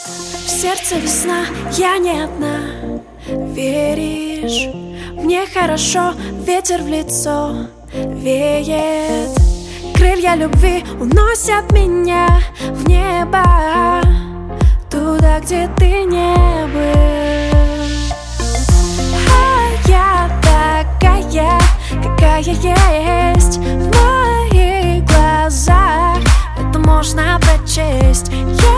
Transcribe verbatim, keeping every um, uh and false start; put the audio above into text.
В сердце весна, я не одна. Веришь, мне хорошо, ветер в лицо веет. Крылья любви уносят меня в небо, туда, где ты не был. А я такая, какая есть, в моих глазах это можно прочесть.